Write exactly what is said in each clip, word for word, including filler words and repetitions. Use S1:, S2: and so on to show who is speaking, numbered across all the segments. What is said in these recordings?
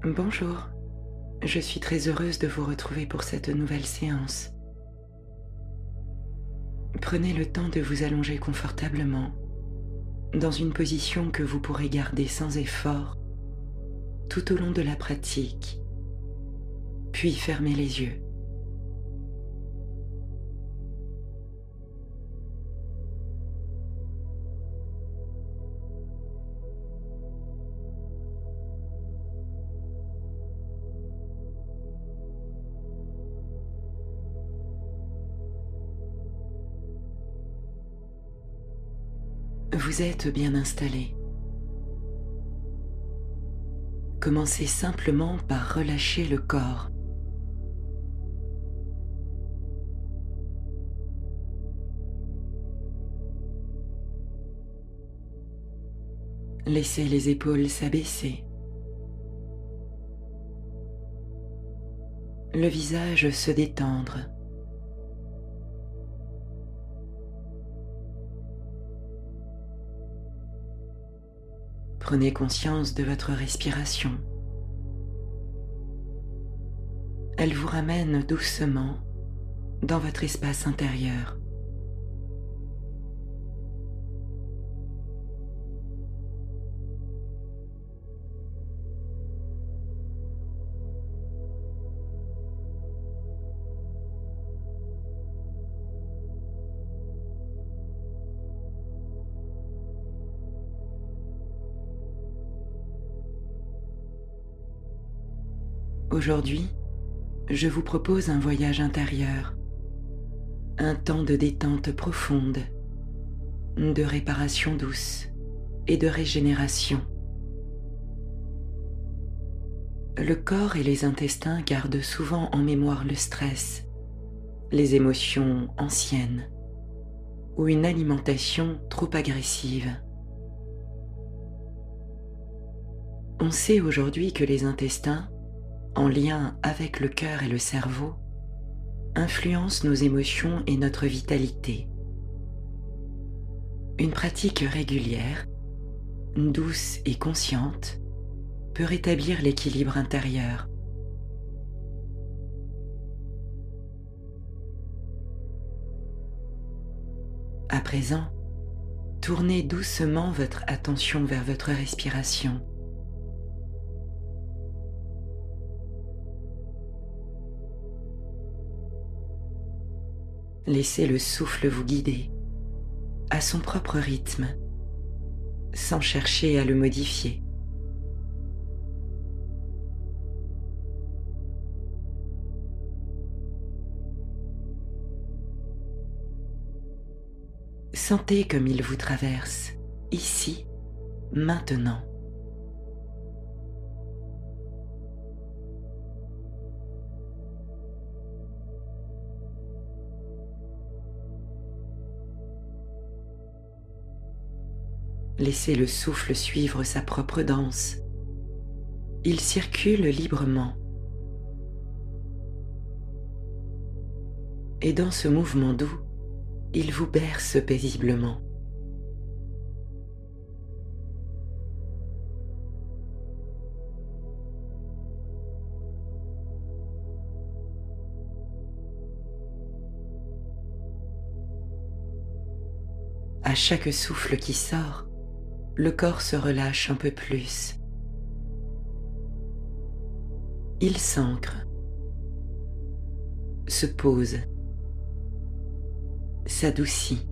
S1: Bonjour, je suis très heureuse de vous retrouver pour cette nouvelle séance. Prenez le temps de vous allonger confortablement, dans une position que vous pourrez garder sans effort tout au long de la pratique, puis fermez les yeux. Vous êtes bien installé. Commencez simplement par relâcher le corps. Laissez les épaules s'abaisser. Le visage se détendre. Prenez conscience de votre respiration. Elle vous ramène doucement dans votre espace intérieur. Aujourd'hui, je vous propose un voyage intérieur, un temps de détente profonde, de réparation douce et de régénération. Le corps et les intestins gardent souvent en mémoire le stress, les émotions anciennes ou une alimentation trop agressive. On sait aujourd'hui que les intestins, en lien avec le cœur et le cerveau, influencent nos émotions et notre vitalité. Une pratique régulière, douce et consciente, peut rétablir l'équilibre intérieur. À présent, tournez doucement votre attention vers votre respiration. Laissez le souffle vous guider à son propre rythme, sans chercher à le modifier. Sentez comme il vous traverse, ici, maintenant. Laissez le souffle suivre sa propre danse. Il circule librement. Et dans ce mouvement doux, il vous berce paisiblement. À chaque souffle qui sort, le corps se relâche un peu plus. Il s'ancre, se pose, s'adoucit.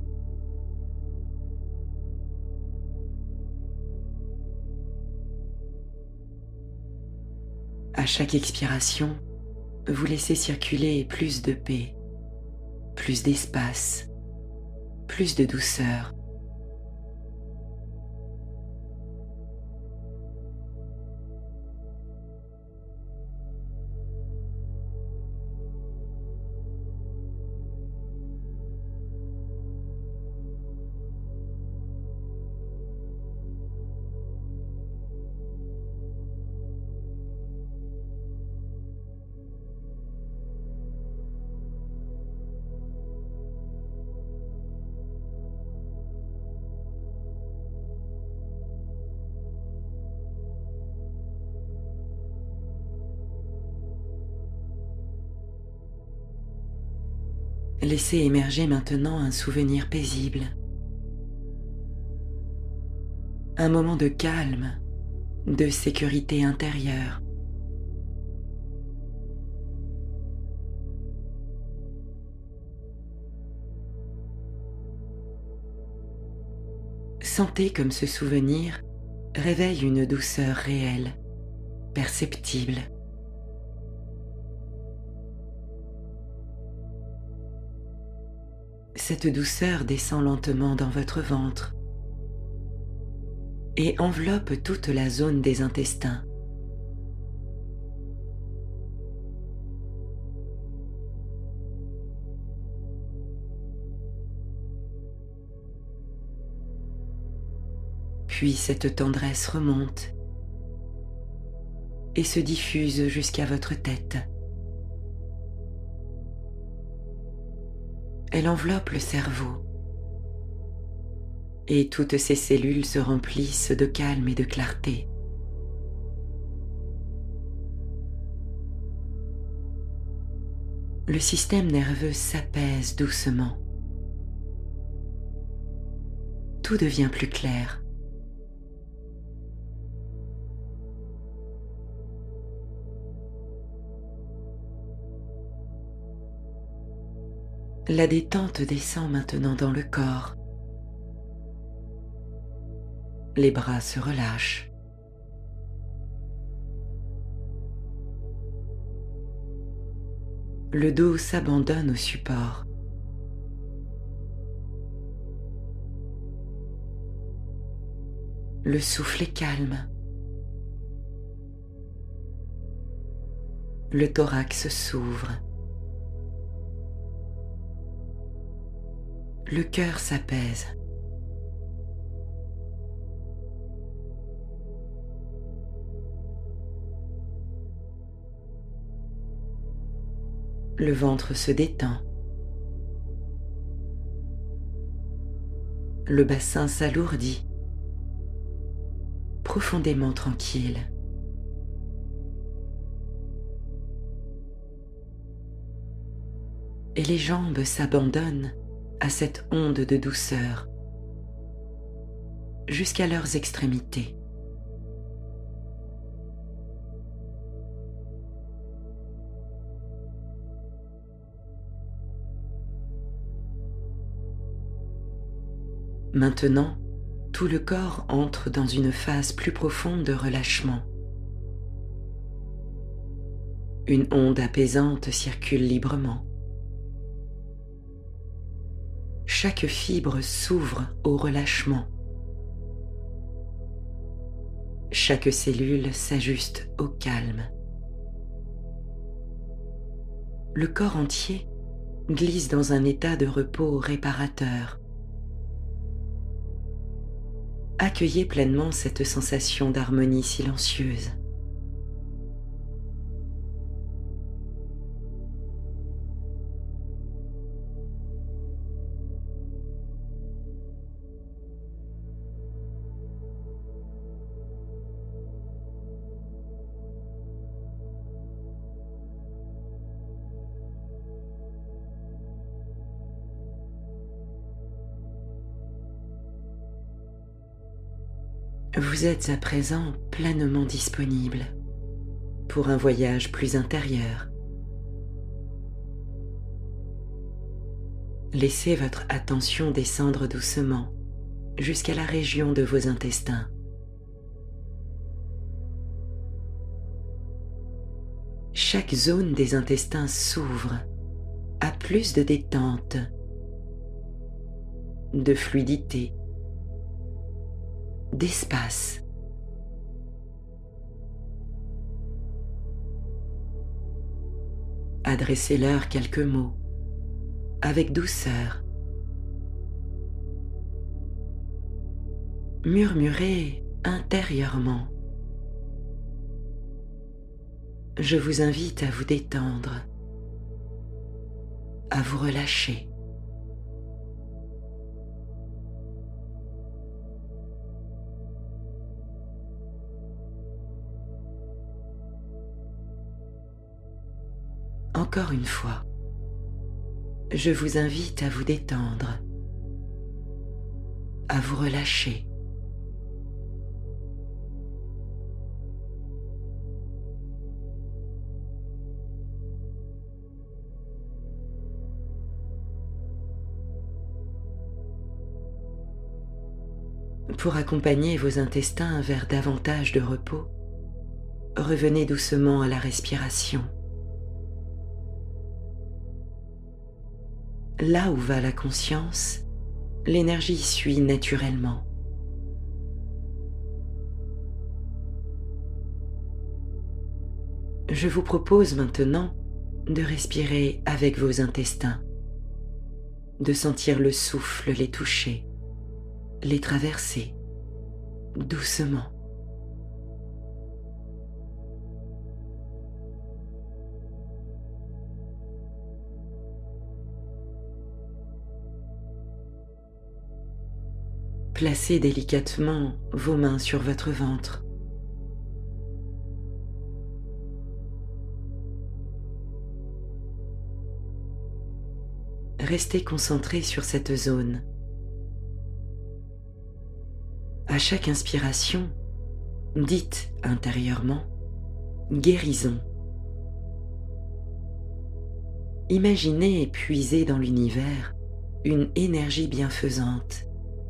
S1: À chaque expiration, vous laissez circuler plus de paix, plus d'espace, plus de douceur. Laissez émerger maintenant un souvenir paisible, un moment de calme, de sécurité intérieure. Sentez comme ce souvenir réveille une douceur réelle, perceptible. Cette douceur descend lentement dans votre ventre et enveloppe toute la zone des intestins. Puis cette tendresse remonte et se diffuse jusqu'à votre tête. Elle enveloppe le cerveau et toutes ses cellules se remplissent de calme et de clarté. Le système nerveux s'apaise doucement. Tout devient plus clair. La détente descend maintenant dans le corps. Les bras se relâchent. Le dos s'abandonne au support. Le souffle est calme. Le thorax s'ouvre. Le cœur s'apaise. Le ventre se détend. Le bassin s'alourdit, profondément tranquille. Et les jambes s'abandonnent à cette onde de douceur jusqu'à leurs extrémités. Maintenant, tout le corps entre dans une phase plus profonde de relâchement. Une onde apaisante circule librement. Chaque fibre s'ouvre au relâchement. Chaque cellule s'ajuste au calme. Le corps entier glisse dans un état de repos réparateur. Accueillez pleinement cette sensation d'harmonie silencieuse. Vous êtes à présent pleinement disponible pour un voyage plus intérieur. Laissez votre attention descendre doucement jusqu'à la région de vos intestins. Chaque zone des intestins s'ouvre à plus de détente, de fluidité, d'espace. Adressez-leur quelques mots avec douceur. Murmurez intérieurement. Je vous invite à vous détendre, à vous relâcher. Encore une fois, je vous invite à vous détendre, à vous relâcher. Pour accompagner vos intestins vers davantage de repos, revenez doucement à la respiration. Là où va la conscience, l'énergie suit naturellement. Je vous propose maintenant de respirer avec vos intestins, de sentir le souffle les toucher, les traverser doucement. Placez délicatement vos mains sur votre ventre. Restez concentré sur cette zone. À chaque inspiration, dites intérieurement « guérison ». Imaginez puiser dans l'univers une énergie bienfaisante.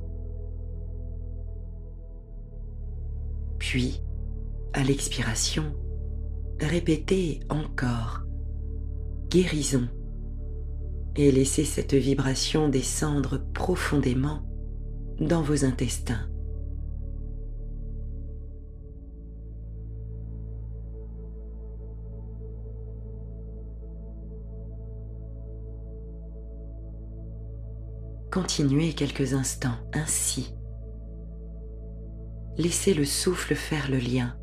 S1: Puis, à l'expiration, répétez encore « guérison » et laissez cette vibration descendre profondément dans vos intestins. Continuez quelques instants ainsi. Laissez le souffle faire le lien.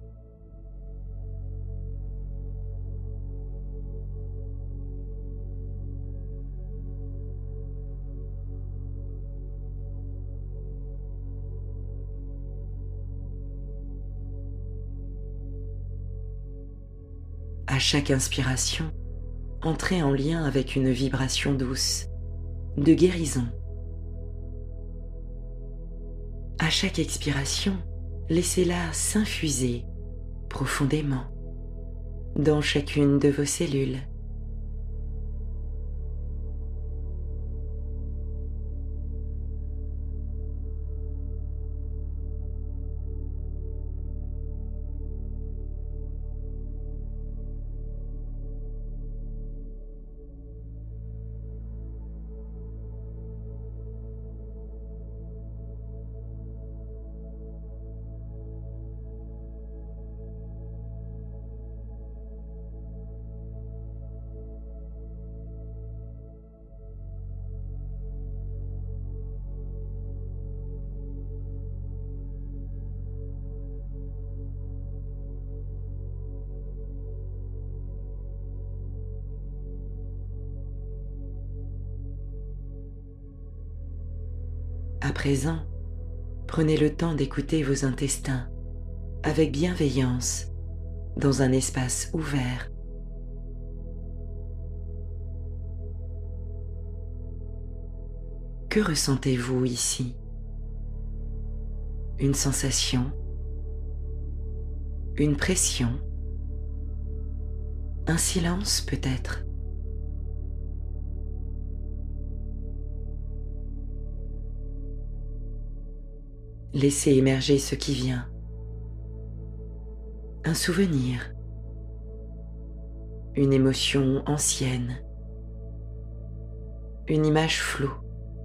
S1: À chaque inspiration, entrez en lien avec une vibration douce, de guérison. À chaque expiration, laissez-la s'infuser profondément dans chacune de vos cellules. À présent, prenez le temps d'écouter vos intestins avec bienveillance dans un espace ouvert. Que ressentez-vous ici? Une sensation? Une pression? Un silence peut-être? Laissez émerger ce qui vient. Un souvenir, une émotion ancienne, une image floue.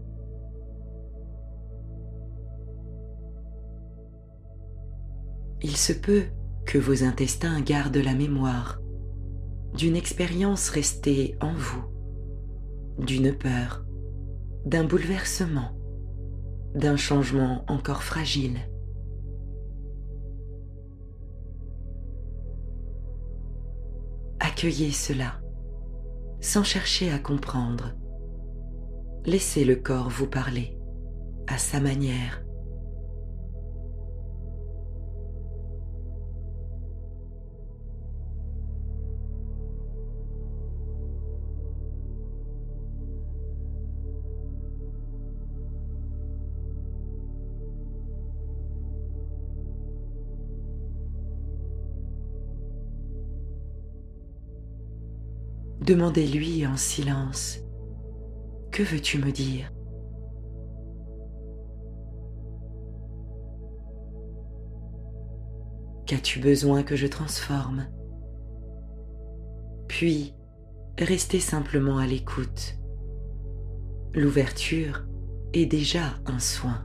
S1: Il se peut que vos intestins gardent la mémoire d'une expérience restée en vous, d'une peur, d'un bouleversement, d'un changement encore fragile. Accueillez cela, sans chercher à comprendre. Laissez le corps vous parler, à sa manière. demandez-lui en silence: que veux-tu me dire? Qu'as-tu besoin que je transforme? Puis, restez simplement à l'écoute. L'ouverture est déjà un soin.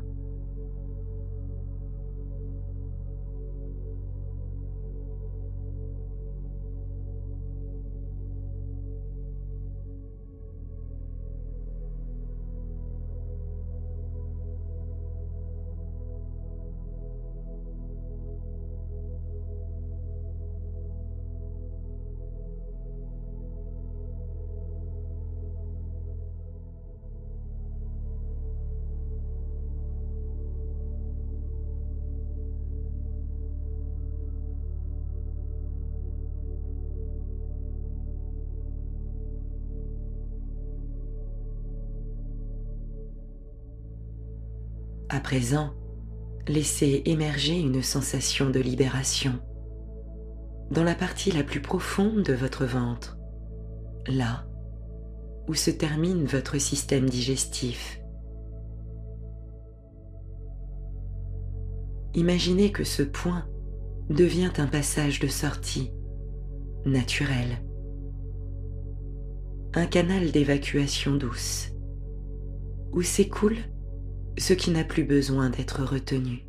S1: À présent, laissez émerger une sensation de libération dans la partie la plus profonde de votre ventre, là où se termine votre système digestif. Imaginez que ce point devient un passage de sortie naturel, un canal d'évacuation douce, où s'écoule ce qui n'a plus besoin d'être retenu.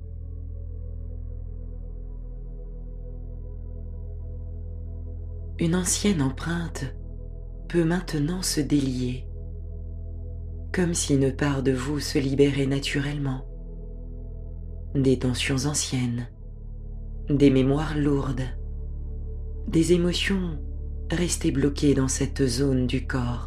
S1: Une ancienne empreinte peut maintenant se délier, comme si une part de vous se libérait naturellement. Des tensions anciennes, des mémoires lourdes, des émotions restées bloquées dans cette zone du corps.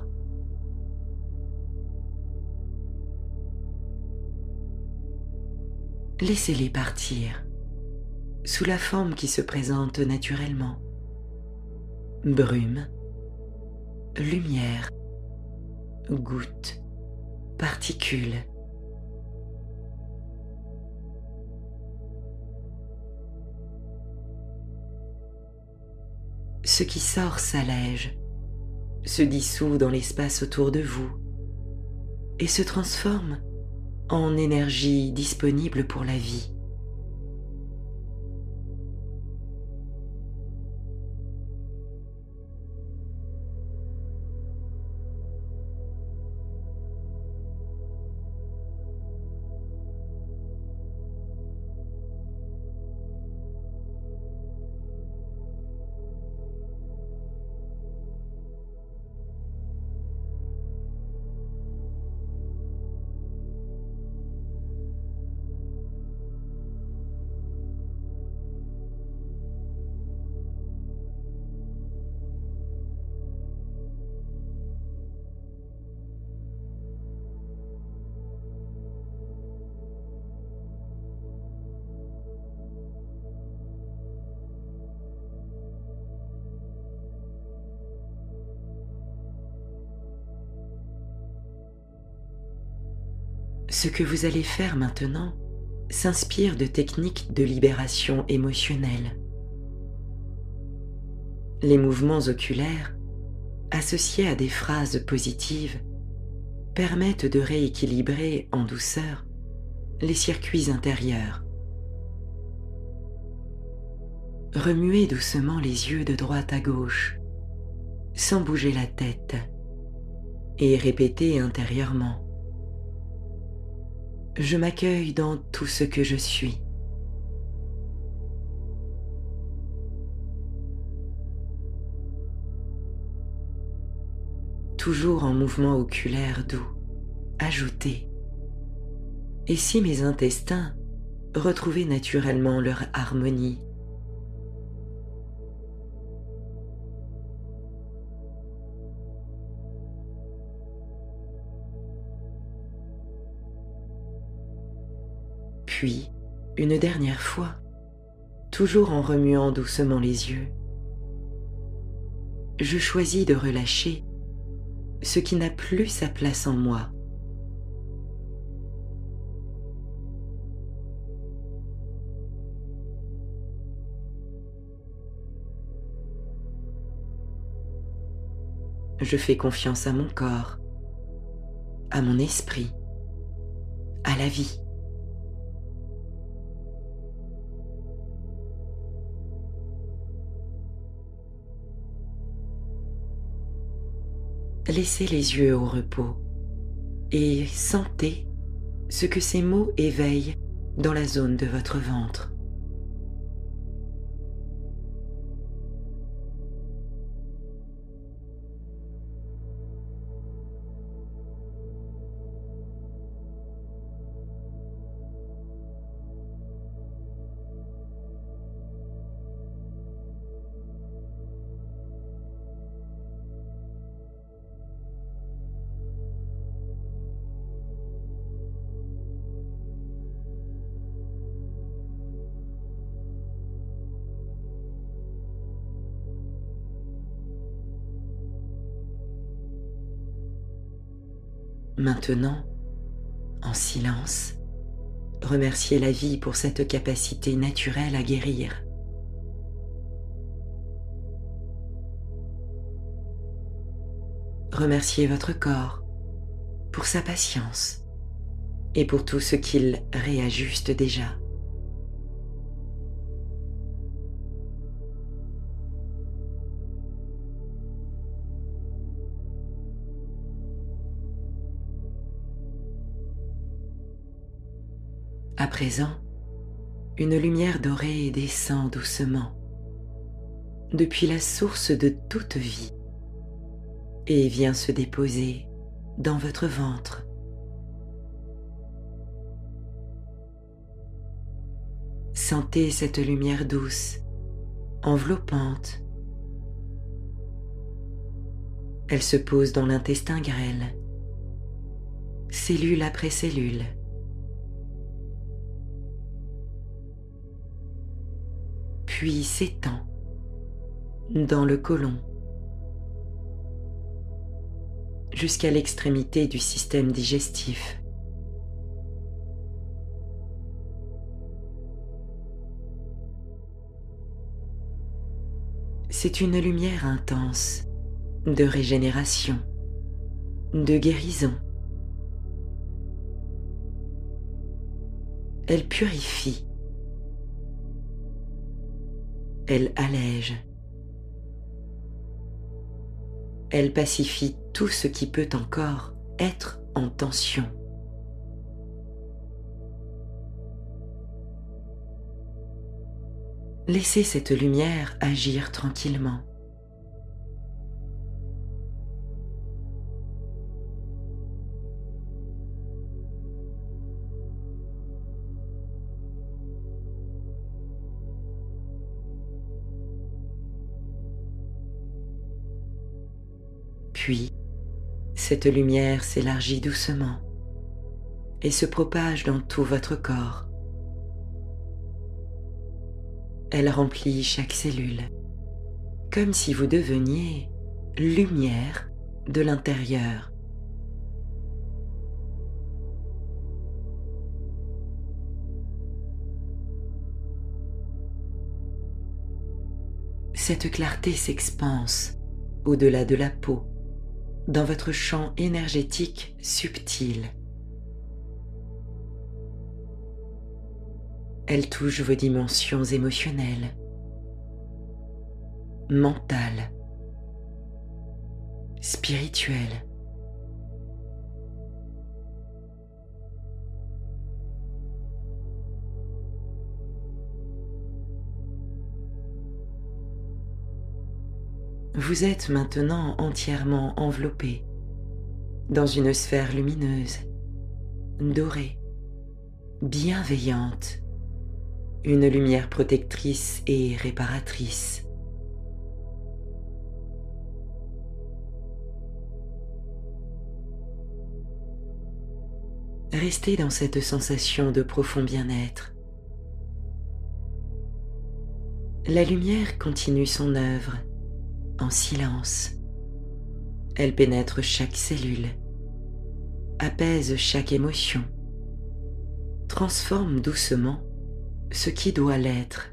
S1: Laissez-les partir, sous la forme qui se présente naturellement. Brume, lumière, gouttes, particules. Ce qui sort s'allège, se dissout dans l'espace autour de vous et se transforme en énergie disponible pour la vie. Ce que vous allez faire maintenant s'inspire de techniques de libération émotionnelle. Les mouvements oculaires, associés à des phrases positives, permettent de rééquilibrer en douceur les circuits intérieurs. Remuez doucement les yeux de droite à gauche, sans bouger la tête, et répétez intérieurement: je m'accueille dans tout ce que je suis. Toujours en mouvement oculaire doux, ajoutez: et si mes intestins retrouvaient naturellement leur harmonie? Puis, une dernière fois, toujours en remuant doucement les yeux, je choisis de relâcher ce qui n'a plus sa place en moi. je fais confiance à mon corps, à mon esprit, à la vie. Laissez les yeux au repos et sentez ce que ces mots éveillent dans la zone de votre ventre. Maintenant, en silence, remerciez la vie pour cette capacité naturelle à guérir. Remerciez votre corps pour sa patience et pour tout ce qu'il réajuste déjà. À présent, une lumière dorée descend doucement depuis la source de toute vie et vient se déposer dans votre ventre. Sentez cette lumière douce, enveloppante. Elle se pose dans l'intestin grêle, cellule après cellule. Puis s'étend dans le côlon jusqu'à l'extrémité du système digestif. C'est une lumière intense de régénération, de guérison. Elle purifie. Elle allège. Elle pacifie tout ce qui peut encore être en tension. Laissez cette lumière agir tranquillement. Puis, cette lumière s'élargit doucement et se propage dans tout votre corps. Elle remplit chaque cellule, comme si vous deveniez lumière de l'intérieur. Cette clarté s'expanse au-delà de la peau, dans votre champ énergétique subtil. Elle touche vos dimensions émotionnelles, mentales, spirituelles. Vous êtes maintenant entièrement enveloppé dans une sphère lumineuse, dorée, bienveillante, une lumière protectrice et réparatrice. Restez dans cette sensation de profond bien-être. La lumière continue son œuvre en silence. Elle pénètre chaque cellule, apaise chaque émotion, transforme doucement ce qui doit l'être.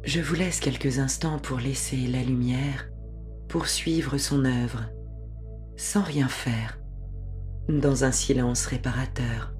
S1: Je vous laisse quelques instants pour laisser la lumière poursuivre son œuvre, sans rien faire, dans un silence réparateur.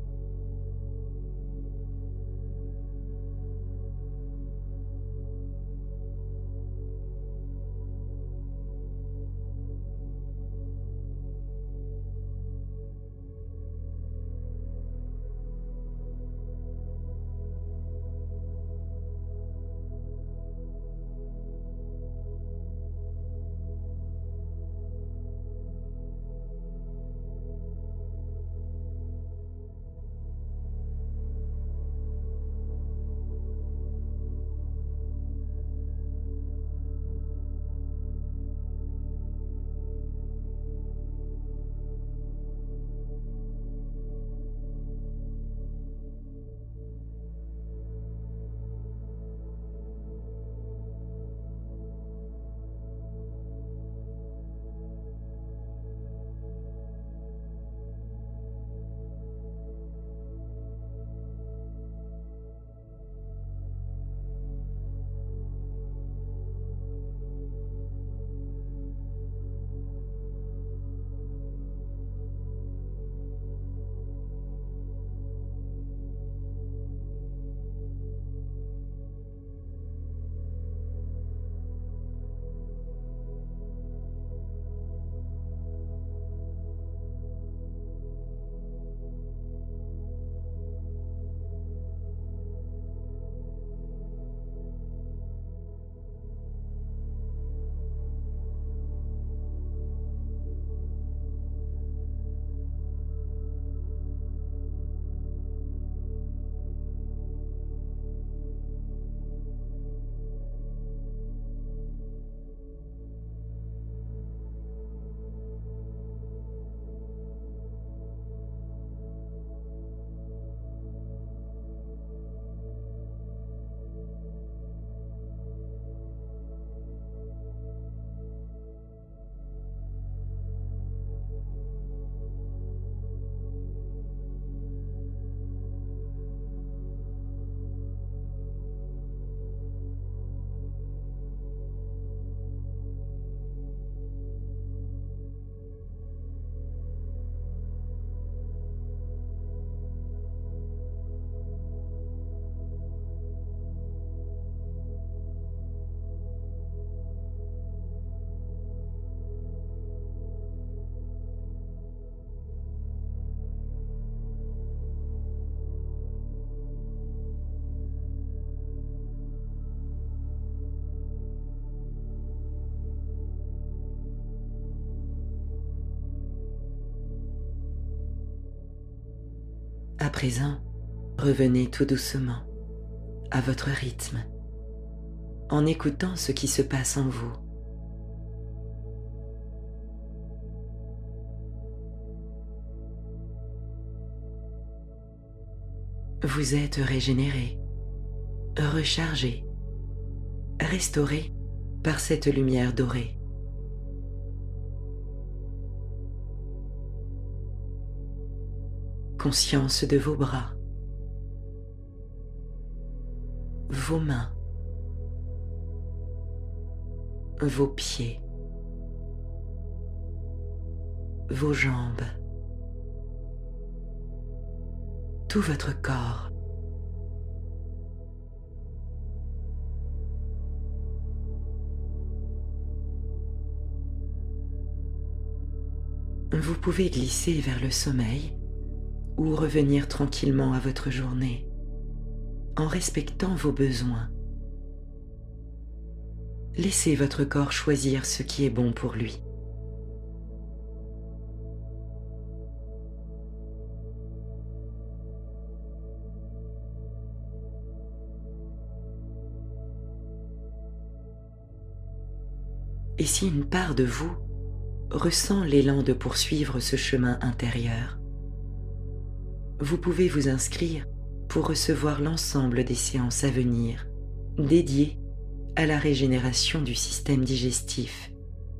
S1: À présent, revenez tout doucement, à votre rythme, en écoutant ce qui se passe en vous. Vous êtes régénéré, rechargé, restauré par cette lumière dorée. Conscience de vos bras, vos mains, vos pieds, vos jambes, tout votre corps. Vous pouvez glisser vers le sommeil ou revenir tranquillement à votre journée en respectant vos besoins. Laissez votre corps choisir ce qui est bon pour lui. Et si une part de vous ressent l'élan de poursuivre ce chemin intérieur, vous pouvez vous inscrire pour recevoir l'ensemble des séances à venir dédiées à la régénération du système digestif.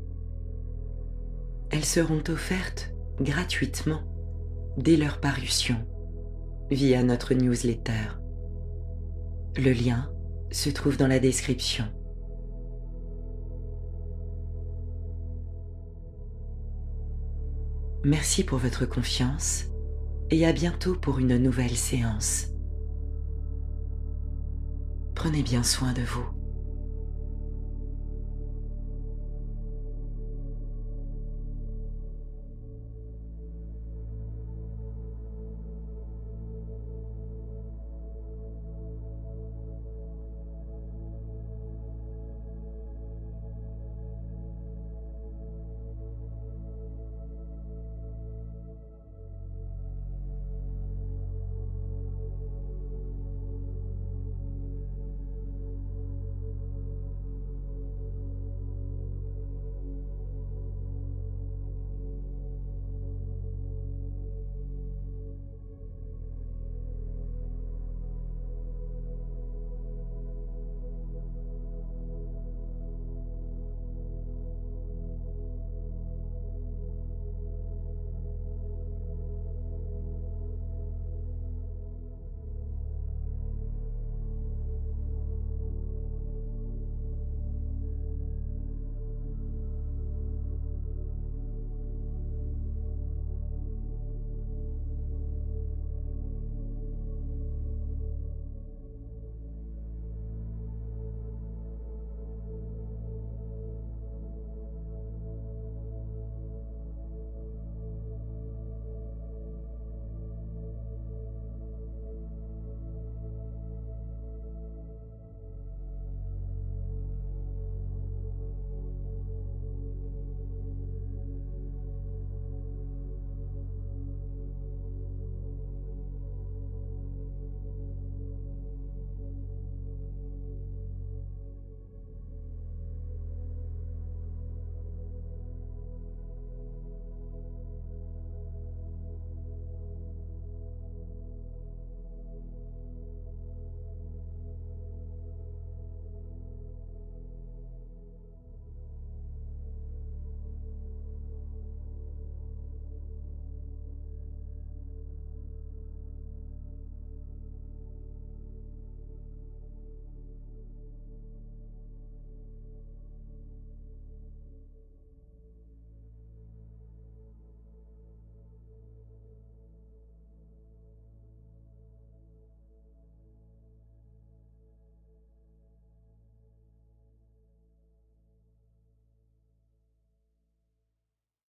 S1: Elles seront offertes gratuitement dès leur parution via notre newsletter. Le lien se trouve dans la description. Merci pour votre confiance et à bientôt pour une nouvelle séance. Prenez bien soin de vous.